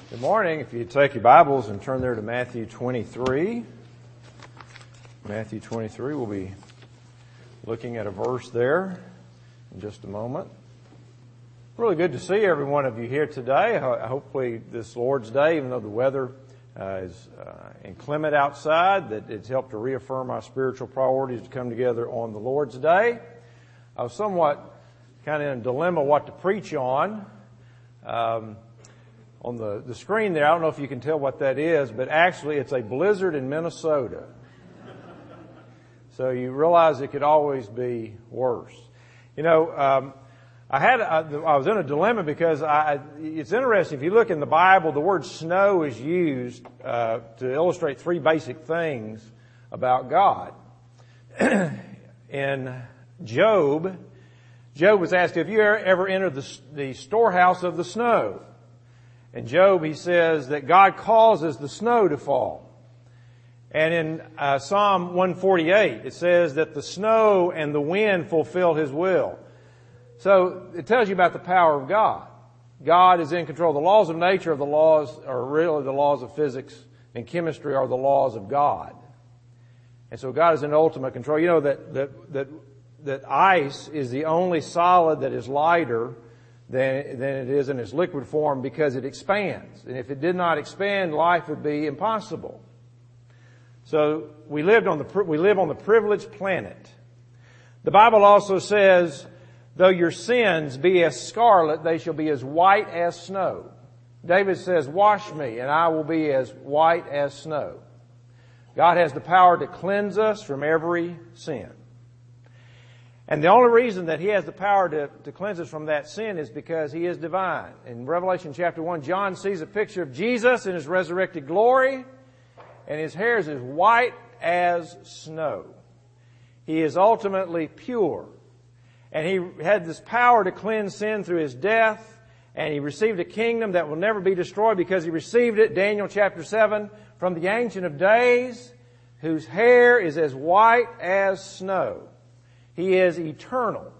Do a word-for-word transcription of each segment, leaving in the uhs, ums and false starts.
Good morning. If you take your Bibles and turn there to Matthew twenty-three. Matthew twenty-three, we'll be looking at a verse there in just a moment. Really good to see every one of you here today. Hopefully this Lord's Day, even though the weather uh, is uh, inclement outside, that it's helped to reaffirm our spiritual priorities to come together on the Lord's Day. I was somewhat kind of in a dilemma what to preach on. Um, On the, the screen there, I don't know if you can tell what that is, but actually it's a blizzard in Minnesota. So you realize it could always be worse. You know, um, I had I, I was in a dilemma because I, it's interesting. If you look in the Bible, the word snow is used uh, to illustrate three basic things about God. In Job, Job was asked, "Have you ever entered the, the storehouse of the snow?" In Job, he says that God causes the snow to fall. And in uh, Psalm one forty-eight, it says that the snow and the wind fulfill His will. So it tells you about the power of God. God is in control. The laws of nature are the laws, are really the laws of physics, and chemistry are the laws of God. And so God is in ultimate control. You know that that that that ice is the only solid that is lighter Than, than it is in its liquid form because it expands. And if it did not expand, life would be impossible. So we lived on the, we live on the privileged planet. The Bible also says, though your sins be as scarlet, they shall be as white as snow. David says, wash me and I will be as white as snow. God has the power to cleanse us from every sin. And the only reason that He has the power to, to cleanse us from that sin is because He is divine. In Revelation chapter one, John sees a picture of Jesus in His resurrected glory, and His hair is as white as snow. He is ultimately pure. And He had this power to cleanse sin through His death, and He received a kingdom that will never be destroyed because He received it, Daniel chapter seven, from the Ancient of Days, whose hair is as white as snow. He is eternal.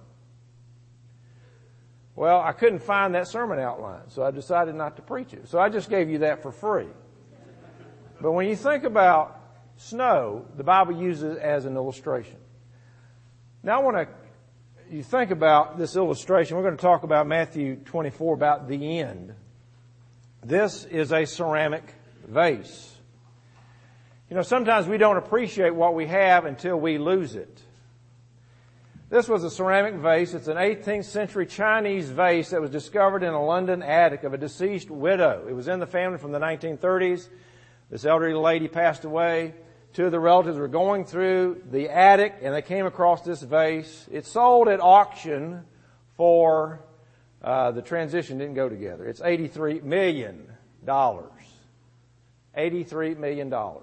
Well, I couldn't find that sermon outline, so I decided not to preach it. So I just gave you that for free. But when you think about snow, the Bible uses it as an illustration. Now I want to, you think about this illustration. We're going to talk about Matthew twenty-four, about the end. This is a ceramic vase. You know, sometimes we don't appreciate what we have until we lose it. This was a ceramic vase. It's an eighteenth century Chinese vase that was discovered in a London attic of a deceased widow. It was in the family from the nineteen thirties. This elderly lady passed away. Two of the relatives were going through the attic and they came across this vase. It sold at auction for, uh, the transition didn't go together. It's eighty-three million dollars. eighty-three million dollars.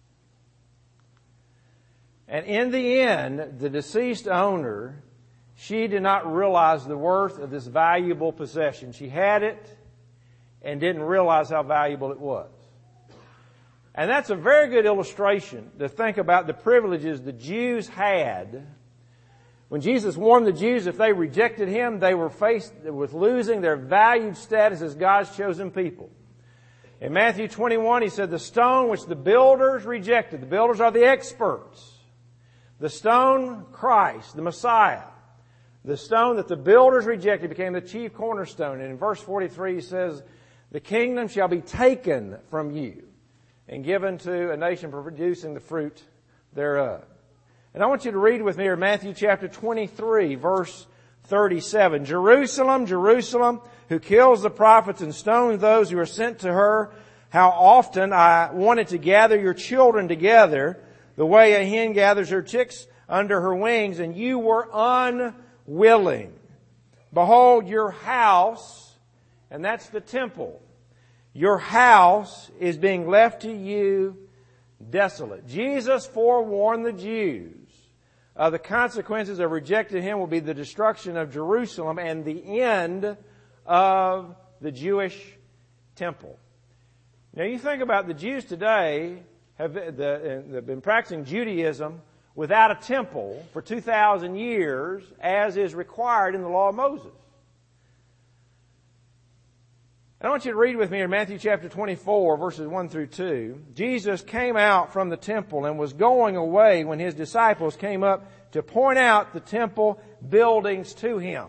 And in the end, the deceased owner, she did not realize the worth of this valuable possession. She had it and didn't realize how valuable it was. And that's a very good illustration to think about the privileges the Jews had. When Jesus warned the Jews if they rejected Him, they were faced with losing their valued status as God's chosen people. In Matthew twenty-one, He said, the stone which the builders rejected, the builders are the experts. The stone, Christ, the Messiah, the stone that the builders rejected became the chief cornerstone. And in verse forty-three he says, the kingdom shall be taken from you and given to a nation producing the fruit thereof. And I want you to read with me here Matthew chapter twenty-three, verse thirty-seven. Jerusalem, Jerusalem, who kills the prophets and stones those who are sent to her, how often I wanted to gather your children together, the way a hen gathers her chicks under her wings, and you were unwilling. Behold, your house, and that's the temple, your house is being left to you desolate. Jesus forewarned the Jews of the consequences of rejecting Him will be the destruction of Jerusalem and the end of the Jewish temple. Now you think about the Jews today have been practicing Judaism without a temple for two thousand years, as is required in the law of Moses. And I want you to read with me in Matthew chapter twenty-four, verses one through two. Jesus came out from the temple and was going away when his disciples came up to point out the temple buildings to him.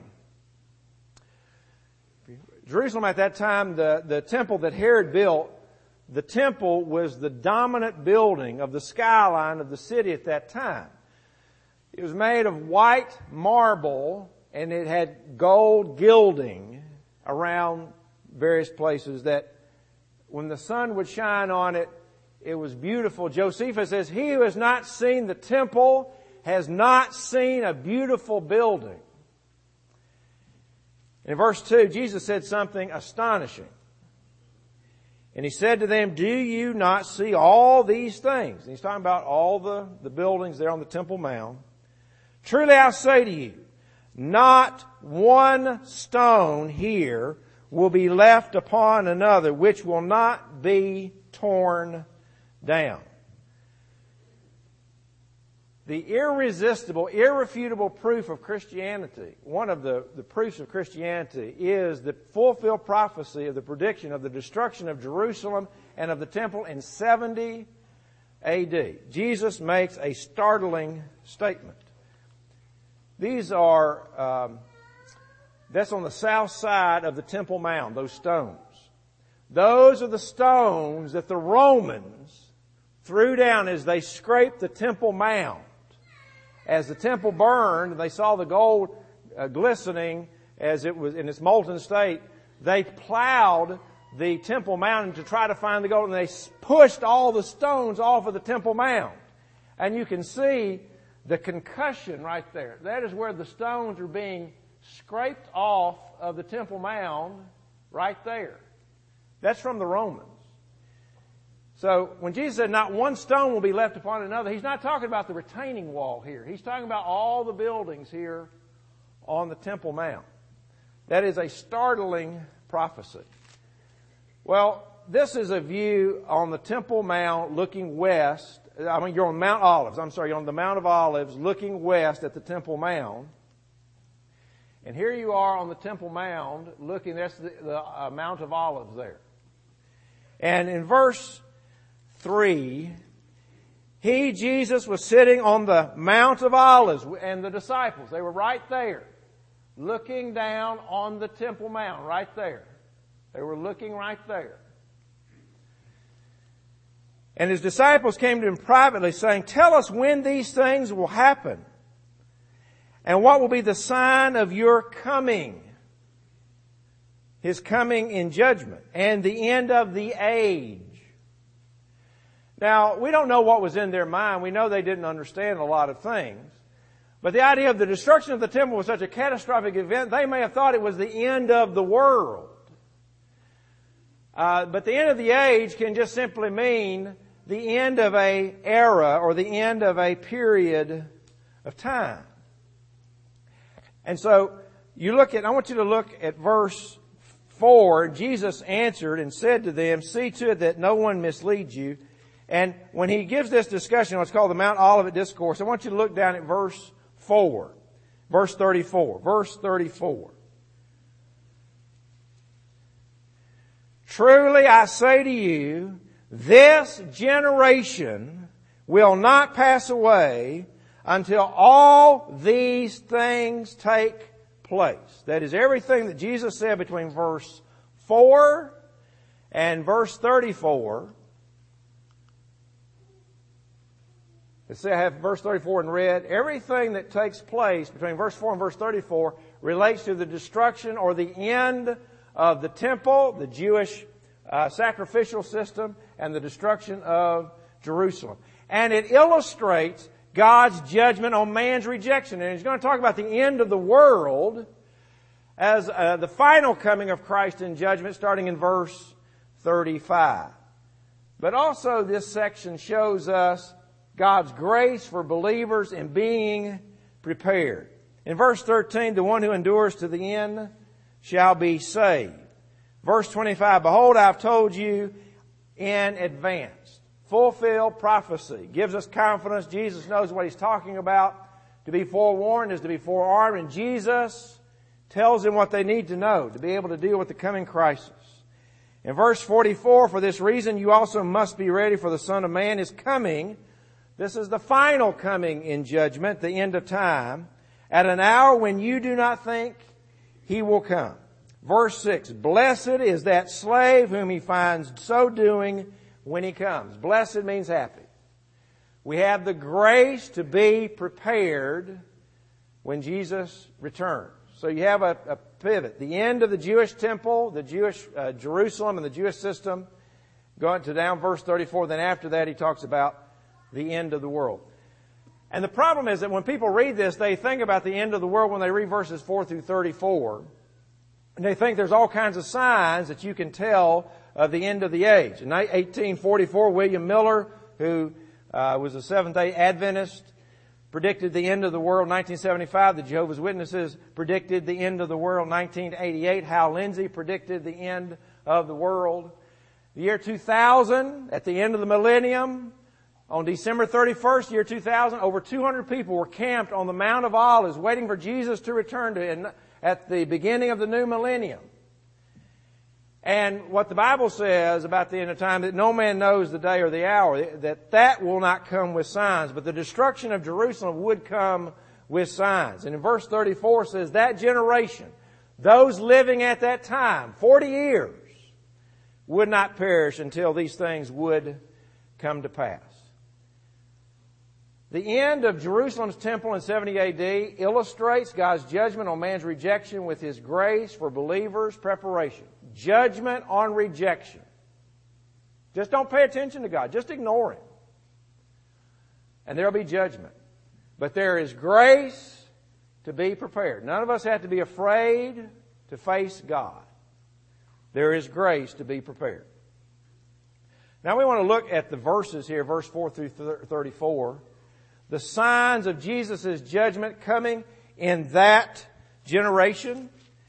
Jerusalem at that time, the, the temple that Herod built, the temple was the dominant building of the skyline of the city at that time. It was made of white marble and it had gold gilding around various places that when the sun would shine on it, it was beautiful. Josephus says, he who has not seen the temple has not seen a beautiful building. In verse two, Jesus said something astonishing. And he said to them, do you not see all these things? And he's talking about all the, the buildings there on the Temple Mount. Truly I say to you, not one stone here will be left upon another, which will not be torn down. The irresistible, irrefutable proof of Christianity, one of the, the proofs of Christianity, is the fulfilled prophecy of the prediction of the destruction of Jerusalem and of the temple in seventy A D. Jesus makes a startling statement. These are, um, that's on the south side of the Temple Mount, those stones. Those are the stones that the Romans threw down as they scraped the Temple Mount. As the temple burned, they saw the gold uh, glistening as it was in its molten state. They plowed the Temple Mount to try to find the gold, and they pushed all the stones off of the Temple Mount. And you can see the concussion right there. That is where the stones are being scraped off of the Temple Mount right there. That's from the Romans. So when Jesus said not one stone will be left upon another, he's not talking about the retaining wall here. He's talking about all the buildings here on the Temple Mount. That is a startling prophecy. Well, this is a view on the Temple Mount looking west. I mean, you're on Mount Olives. I'm sorry, you're on the Mount of Olives looking west at the Temple Mount. And here you are on the Temple Mount looking, that's the, the uh, Mount of Olives there. And in verse three, he, Jesus, was sitting on the Mount of Olives, and the disciples, they were right there, looking down on the Temple Mount, right there. They were looking right there. And his disciples came to him privately, saying, tell us when these things will happen, and what will be the sign of your coming, his coming in judgment, and the end of the age. Now, we don't know what was in their mind. We know they didn't understand a lot of things. But the idea of the destruction of the temple was such a catastrophic event, they may have thought it was the end of the world. Uh, but the end of the age can just simply mean the end of a era or the end of a period of time. And so, you look at, I want you to look at verse four. Jesus answered and said to them, see to it that no one misleads you. And when he gives this discussion, what's called the Mount Olivet Discourse, I want you to look down at verse four. Verse thirty-four. Verse thirty-four. Truly I say to you, this generation will not pass away until all these things take place. That is everything that Jesus said between verse four and verse thirty-four. Let's say I have verse thirty-four in red. Everything that takes place between verse four and verse thirty-four relates to the destruction or the end of the temple, the Jewish uh, sacrificial system, and the destruction of Jerusalem. And it illustrates God's judgment on man's rejection. And he's going to talk about the end of the world as uh, the final coming of Christ in judgment, starting in verse thirty-five. But also this section shows us God's grace for believers in being prepared. In verse thirteen, the one who endures to the end shall be saved. Verse twenty-five, behold, I've told you in advance. Fulfilled prophecy gives us confidence. Jesus knows what he's talking about. To be forewarned is to be forearmed, and Jesus tells them what they need to know to be able to deal with the coming crisis. In verse forty-four, for this reason you also must be ready, for the Son of Man is coming. This is the final coming in judgment, the end of time, at an hour when you do not think He will come. Verse six, blessed is that slave whom he finds so doing when he comes. Blessed means happy. We have the grace to be prepared when Jesus returns. So you have a, a pivot. The end of the Jewish temple, the Jewish uh, Jerusalem and the Jewish system, going to down verse thirty-four. Then after that he talks about the end of the world. And the problem is that when people read this, they think about the end of the world when they read verses four through thirty-four. And they think there's all kinds of signs that you can tell of the end of the age. In eighteen forty-four, William Miller, who uh, was a Seventh-day Adventist, predicted the end of the world. nineteen seventy-five, the Jehovah's Witnesses predicted the end of the world. nineteen eighty-eight, Hal Lindsey predicted the end of the world. The year two thousand, at the end of the millennium, on December thirty-first, year two thousand, over two hundred people were camped on the Mount of Olives waiting for Jesus to return to at the beginning of the new millennium. And what the Bible says about the end of time, that no man knows the day or the hour, that that will not come with signs, but the destruction of Jerusalem would come with signs. And in verse thirty-four says, that generation, those living at that time, forty years, would not perish until these things would come to pass. The end of Jerusalem's temple in seventy A D illustrates God's judgment on man's rejection with His grace for believers' preparation. Judgment on rejection. Just don't pay attention to God. Just ignore Him. And there will be judgment. But there is grace to be prepared. None of us have to be afraid to face God. There is grace to be prepared. Now we want to look at the verses here, verse four through thirty-four. The signs of Jesus' judgment coming in that generation.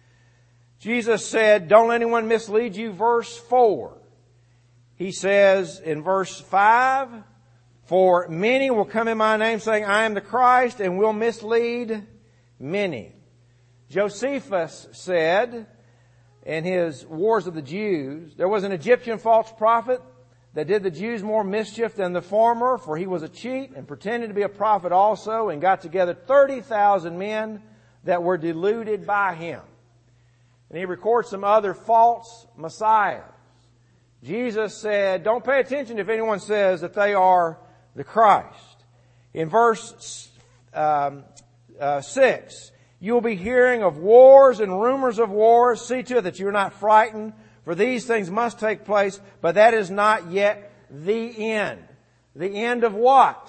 Jesus said, don't let anyone mislead you. Verse four. He says in verse five, for many will come in my name saying, I am the Christ, and will mislead many. Josephus said in his Wars of the Jews, there was an Egyptian false prophet that did the Jews more mischief than the former, for he was a cheat and pretended to be a prophet also, and got together thirty thousand men that were deluded by him. And he records some other false messiahs. Jesus said, don't pay attention if anyone says that they are the Christ. In verse um, uh, six, you will be hearing of wars and rumors of wars. See to it that you are not frightened, for these things must take place, but that is not yet the end. The end of what?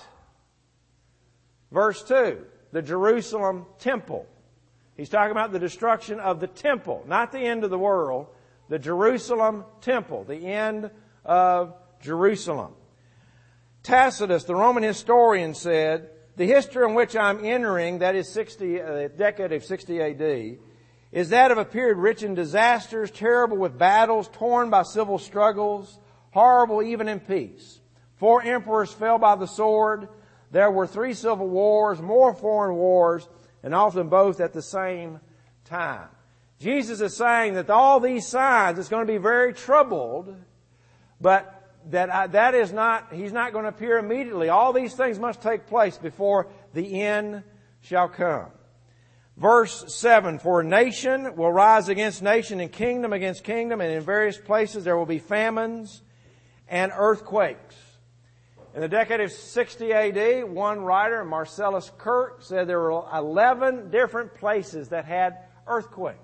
Verse two, the Jerusalem temple. He's talking about the destruction of the temple, not the end of the world, the Jerusalem temple, the end of Jerusalem. Tacitus, the Roman historian, said, the history in which I'm entering, that is sixty, uh, decade of sixty A D, is that of a period rich in disasters, terrible with battles, torn by civil struggles, horrible even in peace. Four emperors fell by the sword. There were three civil wars, more foreign wars, and often both at the same time. Jesus is saying that all these signs, it's going to be very troubled, but that I, that is not, He's not going to appear immediately. All these things must take place before the end shall come. Verse seven, for nation will rise against nation and kingdom against kingdom, and in various places there will be famines and earthquakes. In the decade of sixty A D, one writer, Marcellus Kirk, said there were eleven different places that had earthquakes.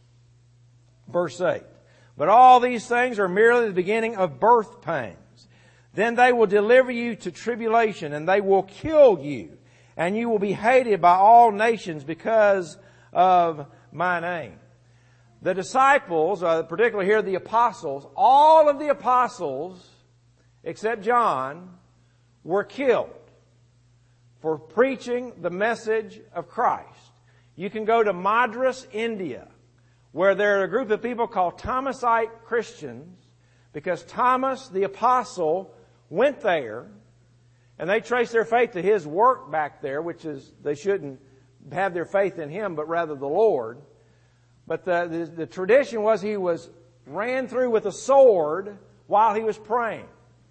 Verse eight, but all these things are merely the beginning of birth pangs. Then they will deliver you to tribulation, and they will kill you, and you will be hated by all nations because of my name. The disciples, uh, particularly here the apostles, all of the apostles, except John, were killed for preaching the message of Christ. You can go to Madras, India, where there are a group of people called Thomasite Christians, because Thomas the apostle went there, and they trace their faith to his work back there, which is, they shouldn't have their faith in him, but rather the Lord. But the, the, the tradition was he was ran through with a sword while he was praying.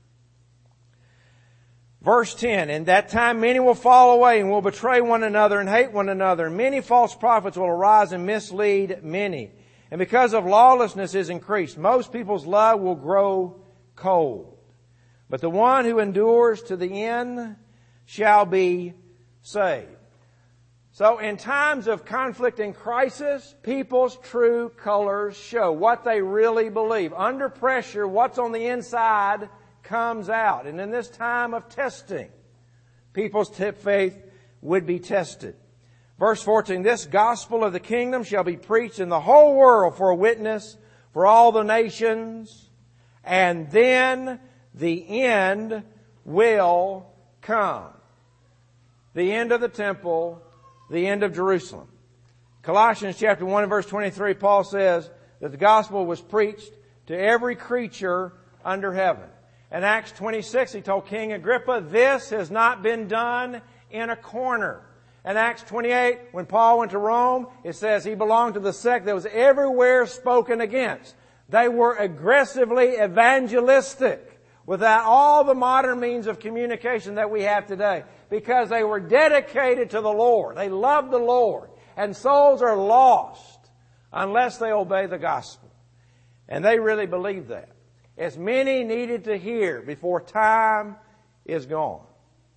Verse ten, in that time many will fall away and will betray one another and hate one another. And many false prophets will arise and mislead many. And because of lawlessness is increased, most people's love will grow cold. But the one who endures to the end shall be saved. So in times of conflict and crisis, people's true colors show what they really believe. Under pressure, what's on the inside comes out. And in this time of testing, people's faith would be tested. Verse fourteen, this gospel of the kingdom shall be preached in the whole world for a witness for all the nations, and then the end will come. The end of the temple, the end of Jerusalem. Colossians chapter one and verse twenty-three, Paul says that the gospel was preached to every creature under heaven. In Acts twenty-six, he told King Agrippa, this has not been done in a corner. In Acts twenty-eight, when Paul went to Rome, it says he belonged to the sect that was everywhere spoken against. They were aggressively evangelistic without all the modern means of communication that we have today, because they were dedicated to the Lord. They loved the Lord. And souls are lost unless they obey the gospel. And they really believed that. As many needed to hear before time is gone.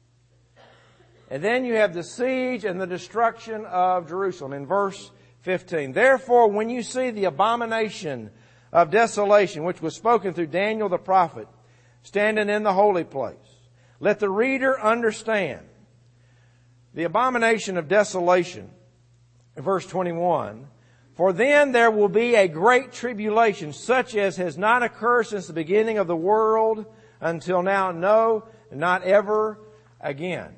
And then you have the siege and the destruction of Jerusalem in verse fifteen. Therefore, when you see the abomination of desolation, which was spoken through Daniel the prophet, standing in the holy place, let the reader understand. The abomination of desolation, in verse twenty-one, for then there will be a great tribulation, such as has not occurred since the beginning of the world until now, no, not ever again.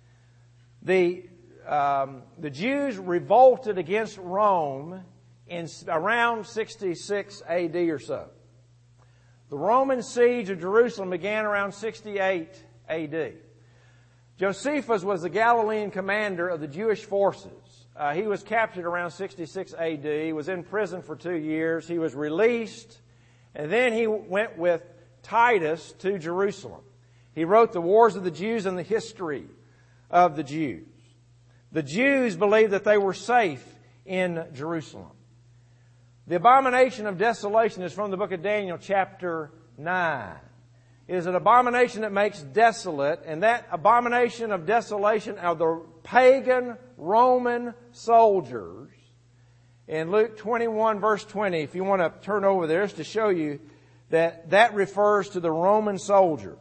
The, um, the Jews revolted against Rome in around sixty-six A D or so. The Roman siege of Jerusalem began around sixty-eight A D. Josephus was the Galilean commander of the Jewish forces. Uh, he was captured around sixty-six A D, was in prison for two years. He was released, and then he went with Titus to Jerusalem. He wrote the Wars of the Jews and the history of the Jews. The Jews believed that they were safe in Jerusalem. The abomination of desolation is from the book of Daniel, chapter nine. It is an abomination that makes desolate, and that abomination of desolation are the pagan Roman soldiers. In Luke twenty-one, verse twenty, if you want to turn over there, it's to show you that that refers to the Roman soldiers.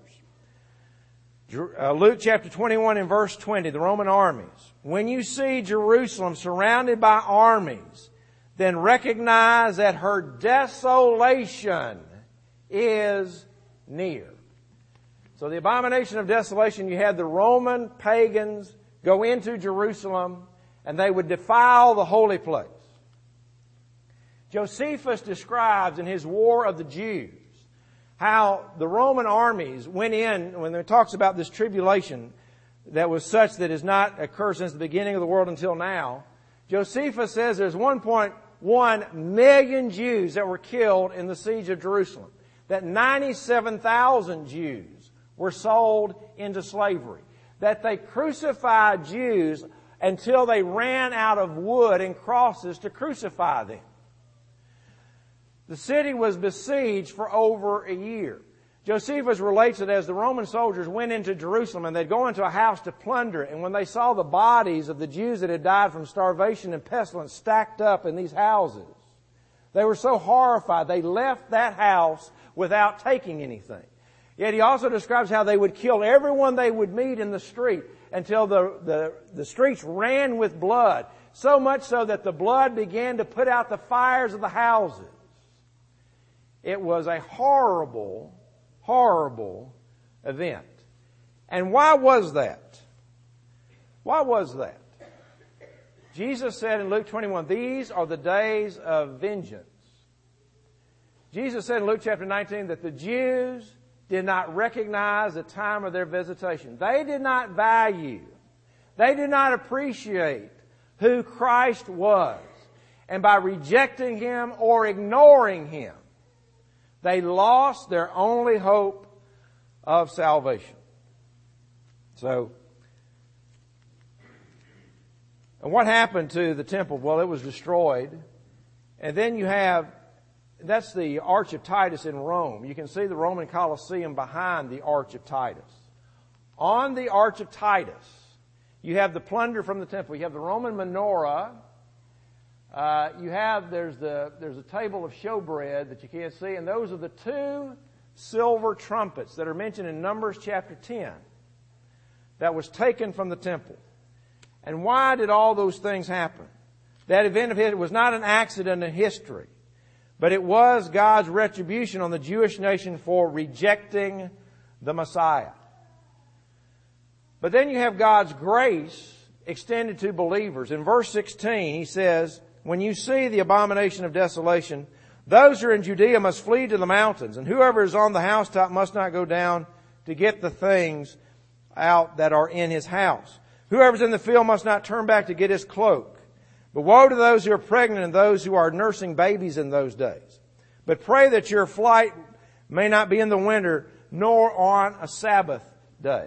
Uh, Luke chapter twenty-one and verse twenty, the Roman armies. When you see Jerusalem surrounded by armies, then recognize that her desolation is near. So the abomination of desolation, you had the Roman pagans go into Jerusalem and they would defile the holy place. Josephus describes in his War of the Jews how the Roman armies went in, when it talks about this tribulation that was such that has not occurred since the beginning of the world until now. Josephus says there's one point one million Jews that were killed in the siege of Jerusalem. That ninety-seven thousand Jews were sold into slavery. That they crucified Jews until they ran out of wood and crosses to crucify them. The city was besieged for over a year. Josephus relates it as the Roman soldiers went into Jerusalem and they'd go into a house to plunder it. And when they saw the bodies of the Jews that had died from starvation and pestilence stacked up in these houses, they were so horrified they left that house without taking anything. Yet he also describes how they would kill everyone they would meet in the street until the, the, the streets ran with blood, so much so that the blood began to put out the fires of the houses. It was a horrible, horrible event. And why was that? Why was that? Jesus said in Luke twenty-one, these are the days of vengeance. Jesus said in Luke chapter nineteen that the Jews did not recognize the time of their visitation. They did not value, they did not appreciate who Christ was. And by rejecting Him or ignoring Him, They lost their only hope of salvation. So, and what happened to the temple? Well, it was destroyed. And then you have, that's the Arch of Titus in Rome. You can see the Roman Colosseum behind the Arch of Titus. On the Arch of Titus, you have the plunder from the temple. You have the Roman menorah. Uh, you have, there's the, there's a table of showbread that you can't see, and those are the two silver trumpets that are mentioned in Numbers chapter ten that was taken from the temple. And why did all those things happen? That event of it was not an accident in history, but it was God's retribution on the Jewish nation for rejecting the Messiah. But then you have God's grace extended to believers. In verse sixteen, he says, when you see the abomination of desolation, those who are in Judea must flee to the mountains, and whoever is on the housetop must not go down to get the things out that are in his house. Whoever is in the field must not turn back to get his cloak. But woe to those who are pregnant and those who are nursing babies in those days. But pray that your flight may not be in the winter, nor on a Sabbath day.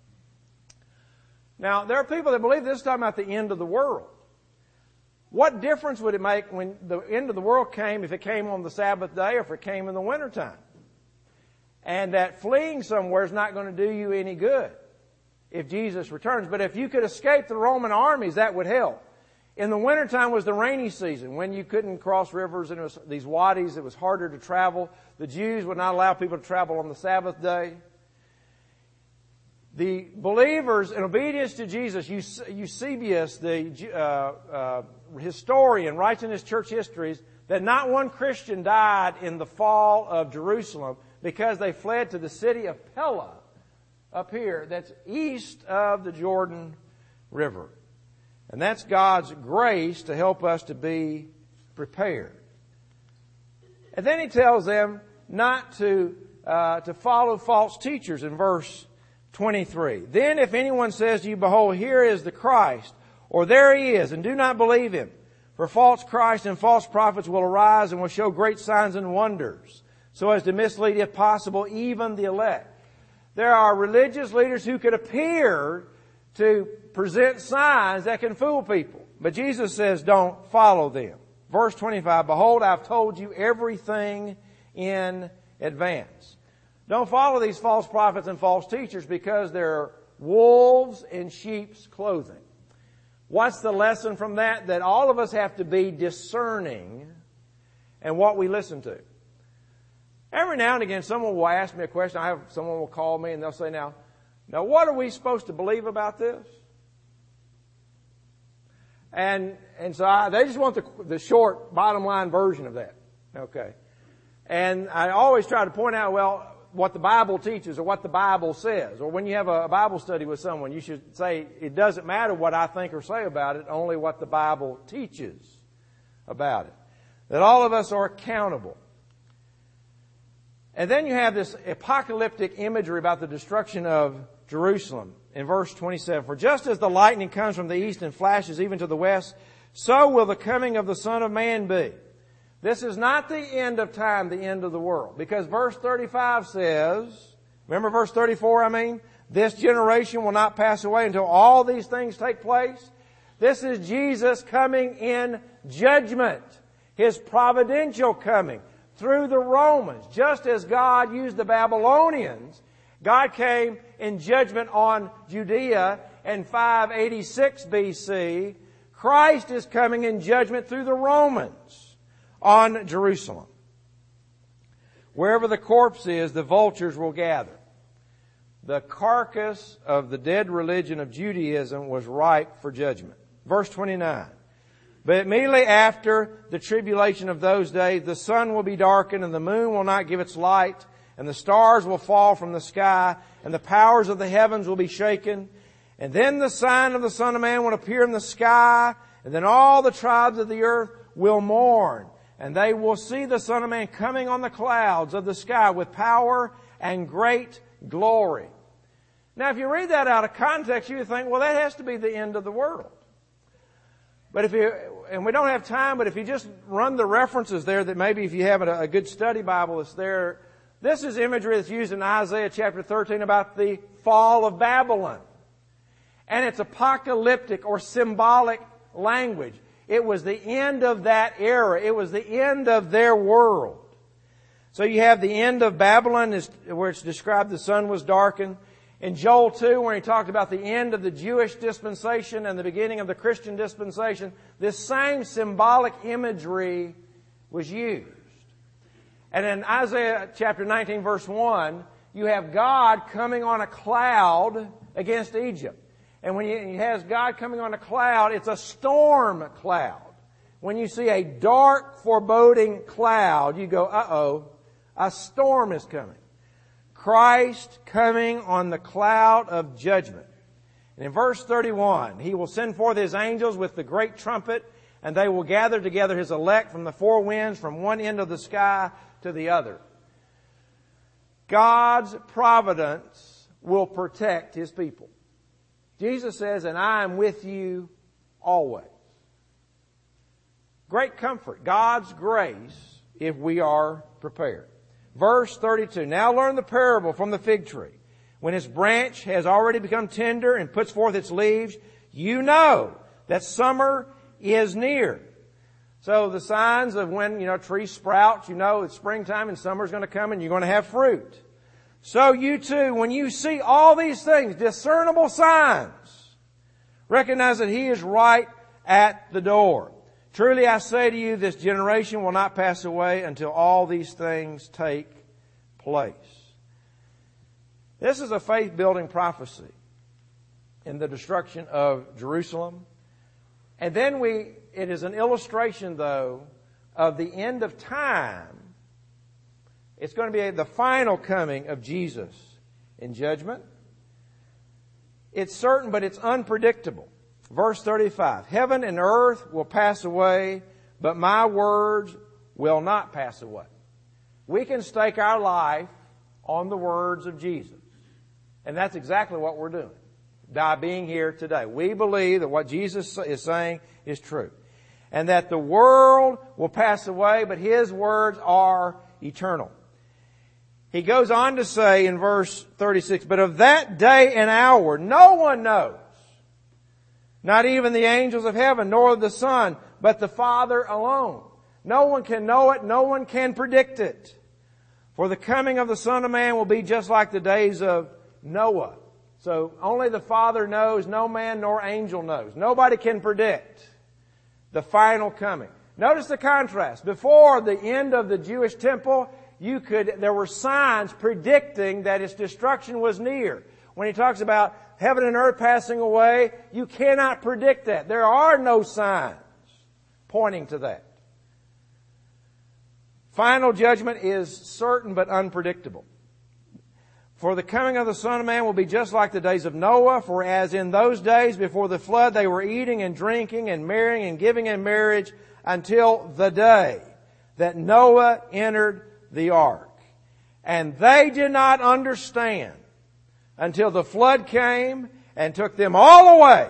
Now, there are people that believe this is talking about the end of the world. What difference would it make when the end of the world came, if it came on the Sabbath day or if it came in the wintertime? And that fleeing somewhere is not going to do you any good if Jesus returns. But if you could escape the Roman armies, that would help. In the wintertime was the rainy season when you couldn't cross rivers and it was these wadis. It was harder to travel. The Jews would not allow people to travel on the Sabbath day. The believers, in obedience to Jesus, Eusebius, the uh, uh, historian, writes in his church histories that not one Christian died in the fall of Jerusalem because they fled to the city of Pella up here, that's east of the Jordan River. And that's God's grace to help us to be prepared. And then he tells them not to uh, to follow false teachers in verse twenty-three. Then if anyone says to you, behold, here is the Christ, or there he is, and do not believe him. For false Christ and false prophets will arise and will show great signs and wonders, so as to mislead, if possible, even the elect. There are religious leaders who could appear to present signs that can fool people. But Jesus says, don't follow them. Verse twenty-five, behold, I've told you everything in advance. Don't follow these false prophets and false teachers because they're wolves in sheep's clothing. What's the lesson from that? That all of us have to be discerning in what we listen to. Every now and again, someone will ask me a question. I have someone will call me and they'll say, now, now what are we supposed to believe about this? And and so I, they just want the, the short, bottom line version of that. Okay. And I always try to point out, well, what the Bible teaches or what the Bible says. Or when you have a Bible study with someone, you should say, it doesn't matter what I think or say about it, only what the Bible teaches about it. That all of us are accountable. And then you have this apocalyptic imagery about the destruction of Jerusalem in verse twenty-seven. For just as the lightning comes from the east and flashes even to the west, so will the coming of the Son of Man be. This is not the end of time, the end of the world. Because verse thirty-five says, remember verse thirty-four, I mean? This generation will not pass away until all these things take place. This is Jesus coming in judgment. His providential coming through the Romans. Just as God used the Babylonians, God came in judgment on Judea in five eighty-six B C. Christ is coming in judgment through the Romans on Jerusalem. Wherever the corpse is, the vultures will gather. The carcass of the dead religion of Judaism was ripe for judgment. Verse twenty-nine. But immediately after the tribulation of those days, the sun will be darkened and the moon will not give its light, and the stars will fall from the sky, and the powers of the heavens will be shaken. And then the sign of the Son of Man will appear in the sky, and then all the tribes of the earth will mourn. And they will see the Son of Man coming on the clouds of the sky with power and great glory. Now, if you read that out of context, you would think, well, that has to be the end of the world. But if you, and we don't have time, but if you just run the references there, that maybe if you have a, a good study Bible that's there, this is imagery that's used in Isaiah chapter thirteen about the fall of Babylon. And it's apocalyptic or symbolic language. It was the end of that era. It was the end of their world. So you have the end of Babylon, where it's described the sun was darkened. In Joel two, where he talked about the end of the Jewish dispensation and the beginning of the Christian dispensation, this same symbolic imagery was used. And in Isaiah chapter nineteen, verse one, you have God coming on a cloud against Egypt. And when he has God coming on a cloud, it's a storm cloud. When you see a dark, foreboding cloud, you go, uh-oh, a storm is coming. Christ coming on the cloud of judgment. And in verse thirty-one, He will send forth His angels with the great trumpet, and they will gather together His elect from the four winds, from one end of the sky to the other. God's providence will protect His people. Jesus says, and I am with you always. Great comfort. God's grace if we are prepared. Verse thirty-two, now learn the parable from the fig tree. When its branch has already become tender and puts forth its leaves, you know that summer is near. So the signs of when, you know, trees sprout, you know it's springtime and summer's going to come and you're going to have fruit. So you too, when you see all these things, discernible signs, recognize that He is right at the door. Truly I say to you, this generation will not pass away until all these things take place. This is a faith-building prophecy in the destruction of Jerusalem. And then we, it is an illustration, though, of the end of time. It's going to be the final coming of Jesus in judgment. It's certain, but it's unpredictable. Verse thirty-five, heaven and earth will pass away, but my words will not pass away. We can stake our life on the words of Jesus. And that's exactly what we're doing by being here today. We believe that what Jesus is saying is true. And that the world will pass away, but His words are eternal. He goes on to say in verse thirty-six, but of that day and hour no one knows. Not even the angels of heaven, nor the Son, but the Father alone. No one can know it. No one can predict it. For the coming of the Son of Man will be just like the days of Noah. So only the Father knows, no man nor angel knows. Nobody can predict the final coming. Notice the contrast. Before the end of the Jewish temple, you could, there were signs predicting that its destruction was near. When he talks about heaven and earth passing away, you cannot predict that. There are no signs pointing to that. Final judgment is certain but unpredictable. For the coming of the Son of Man will be just like the days of Noah, for as in those days before the flood they were eating and drinking and marrying and giving in marriage until the day that Noah entered the ark. And they did not understand until the flood came and took them all away.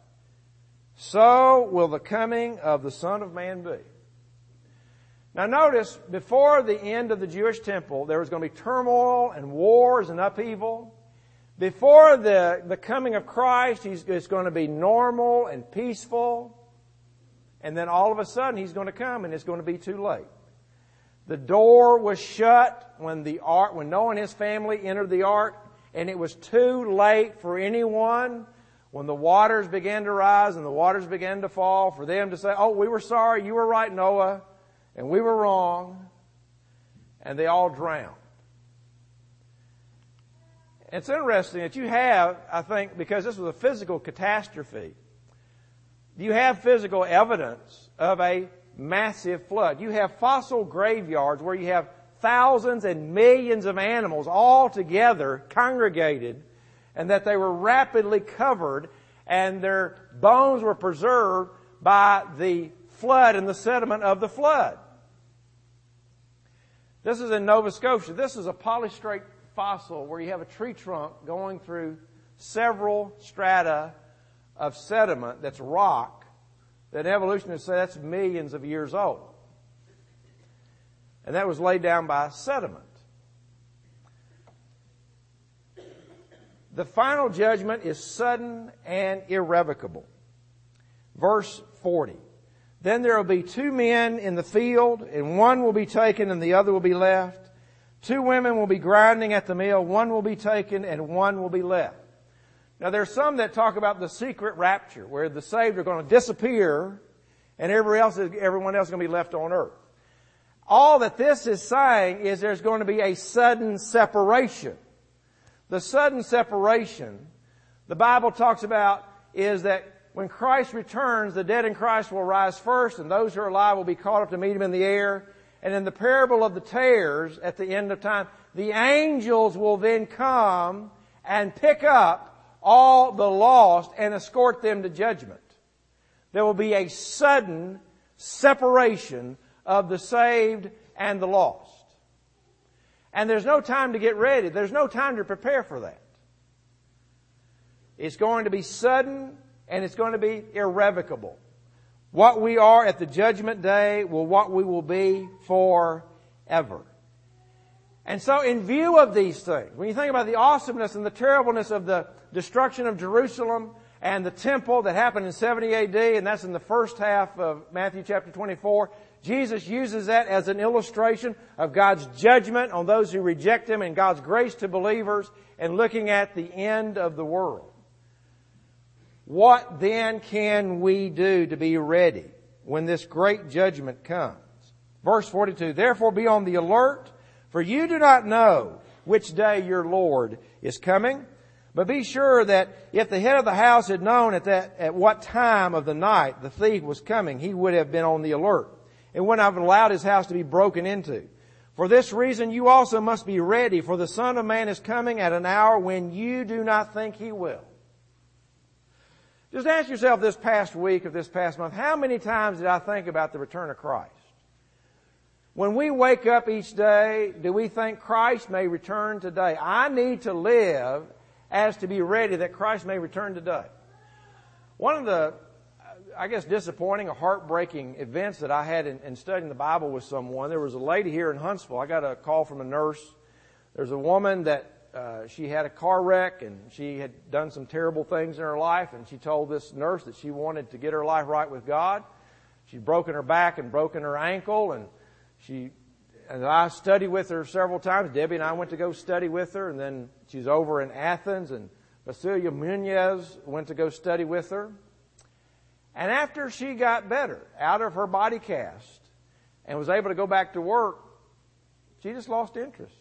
So will the coming of the Son of Man be. Now notice, before the end of the Jewish temple, there was going to be turmoil and wars and upheaval. Before the, the coming of Christ, he's, it's going to be normal and peaceful. And then all of a sudden, He's going to come and it's going to be too late. The door was shut when the ark, when Noah and his family entered the ark. And it was too late for anyone, when the waters began to rise and the waters began to fall, for them to say, oh, we were sorry, you were right, Noah, and we were wrong. And they all drowned. It's interesting that you have, I think, because this was a physical catastrophe, you have physical evidence of a massive flood. You have fossil graveyards where you have thousands and millions of animals all together congregated, and that they were rapidly covered and their bones were preserved by the flood and the sediment of the flood. This is in Nova Scotia. This is a polystrate fossil where you have a tree trunk going through several strata of sediment that's rock that evolutionists say that's millions of years old. And that was laid down by sediment. The final judgment is sudden and irrevocable. Verse forty. Then there will be two men in the field, and one will be taken and the other will be left. Two women will be grinding at the mill, one will be taken and one will be left. Now there's some that talk about the secret rapture, where the saved are going to disappear and everyone else is, everyone else is going to be left on earth. All that this is saying is there's going to be a sudden separation. The sudden separation, the Bible talks about, is that when Christ returns, the dead in Christ will rise first, and those who are alive will be caught up to meet Him in the air. And in the parable of the tares, at the end of time, the angels will then come and pick up all the lost and escort them to judgment. There will be a sudden separation of the saved and the lost. And there's no time to get ready. There's no time to prepare for that. It's going to be sudden and it's going to be irrevocable. What we are at the judgment day will what we will be forever. And so in view of these things, when you think about the awesomeness and the terribleness of the destruction of Jerusalem and the temple that happened in seventy A D, and that's in the first half of Matthew chapter twenty-four, Jesus uses that as an illustration of God's judgment on those who reject Him and God's grace to believers, and looking at the end of the world. What then can we do to be ready when this great judgment comes? Verse forty-two, therefore be on the alert, for you do not know which day your Lord is coming. But be sure that if the head of the house had known at that, at what time of the night the thief was coming, he would have been on the alert and would not have allowed his house to be broken into. For this reason you also must be ready, for the Son of Man is coming at an hour when you do not think He will. Just ask yourself this past week or this past month, how many times did I think about the return of Christ? When we wake up each day, do we think Christ may return today? I need to live as to be ready that Christ may return today. One of the, I guess, disappointing or heartbreaking events that I had in, in studying the Bible with someone, there was a lady here in Huntsville. I got a call from a nurse. There's a woman that uh, she had a car wreck and she had done some terrible things in her life, and she told this nurse that she wanted to get her life right with God. She'd broken her back and broken her ankle, and she and I studied with her several times. Debbie and I went to go study with her, and then she's over in Athens, and Basilia Munez went to go study with her. And after she got better, out of her body cast, and was able to go back to work, she just lost interest.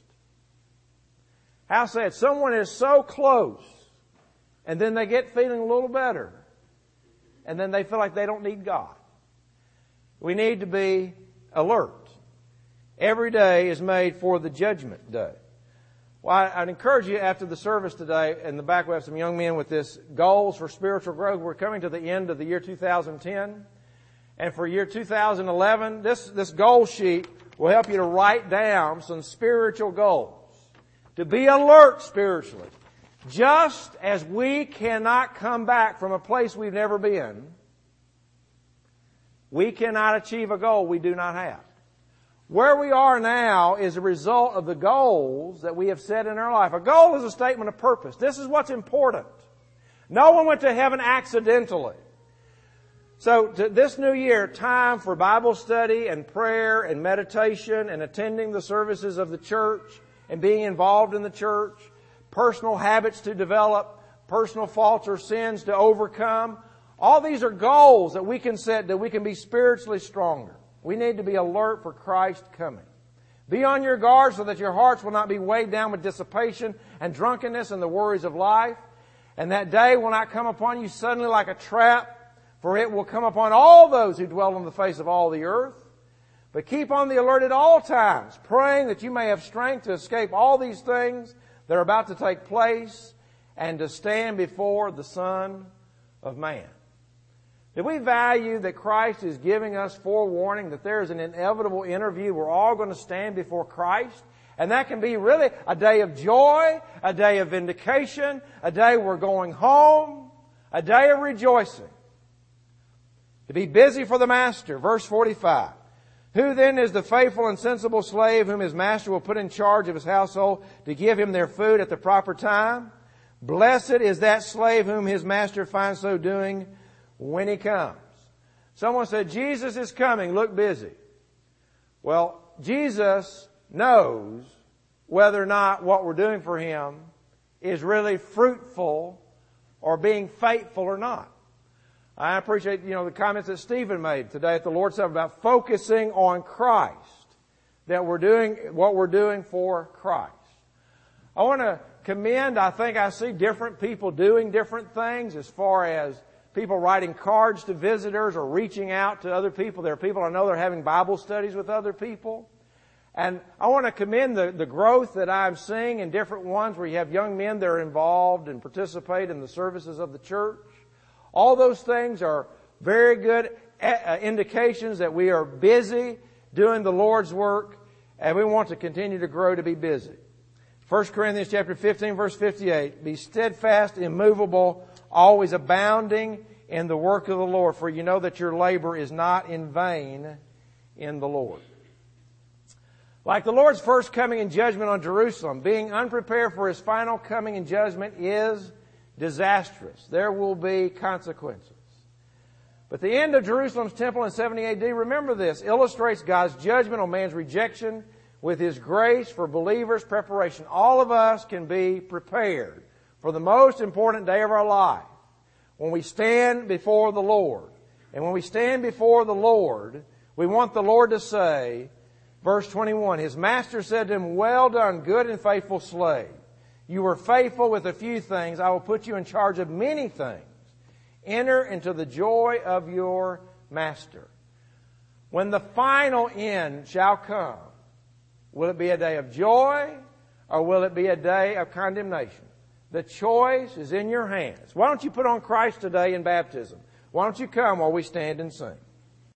How sad. Someone is so close, and then they get feeling a little better, and then they feel like they don't need God. We need to be alert. Every day is made for the judgment day. Well, I'd encourage you after the service today, in the back we have some young men with this goals for spiritual growth. We're coming to the end of the year two thousand ten. And for year two thousand eleven, this, this goal sheet will help you to write down some spiritual goals. To be alert spiritually. Just as we cannot come back from a place we've never been, we cannot achieve a goal we do not have. Where we are now is a result of the goals that we have set in our life. A goal is a statement of purpose. This is what's important. No one went to heaven accidentally. So to this new year, time for Bible study and prayer and meditation and attending the services of the church and being involved in the church, personal habits to develop, personal faults or sins to overcome. All these are goals that we can set that we can be spiritually stronger. We need to be alert for Christ coming. Be on your guard so that your hearts will not be weighed down with dissipation and drunkenness and the worries of life. And that day will not come upon you suddenly like a trap, for it will come upon all those who dwell on the face of all the earth. But keep on the alert at all times, praying that you may have strength to escape all these things that are about to take place and to stand before the Son of Man. Do we value that Christ is giving us forewarning that there is an inevitable interview? We're all going to stand before Christ. And that can be really a day of joy, a day of vindication, a day we're going home, a day of rejoicing. To be busy for the master. Verse forty-five. Who then is the faithful and sensible slave whom his master will put in charge of his household to give him their food at the proper time? Blessed is that slave whom his master finds so doing when he comes. Someone said, Jesus is coming, look busy. Well, Jesus knows whether or not what we're doing for him is really fruitful or being faithful or not. I appreciate, you know, the comments that Stephen made today at the Lord's Supper about focusing on Christ, that we're doing what we're doing for Christ. I want to commend, I think I see different people doing different things as far as people writing cards to visitors or reaching out to other people. There are people I know that are having Bible studies with other people. And I want to commend the, the growth that I'm seeing in different ones where you have young men that are involved and participate in the services of the church. All those things are very good indications that we are busy doing the Lord's work, and we want to continue to grow to be busy. First Corinthians chapter fifteen, verse fifty-eight, be steadfast, immovable, always abounding in the work of the Lord, for you know that your labor is not in vain in the Lord. Like the Lord's first coming in judgment on Jerusalem, being unprepared for His final coming in judgment is disastrous. There will be consequences. But the end of Jerusalem's temple in seventy A D, remember this, illustrates God's judgment on man's rejection with His grace for believers' preparation. All of us can be prepared for the most important day of our life when we stand before the Lord. And when we stand before the Lord, we want the Lord to say, verse twenty-one, His master said to him, well done, good and faithful slave. You were faithful with a few things. I will put you in charge of many things. Enter into the joy of your master. When the final end shall come, will it be a day of joy or will it be a day of condemnation? The choice is in your hands. Why don't you put on Christ today in baptism? Why don't you come while we stand and sing?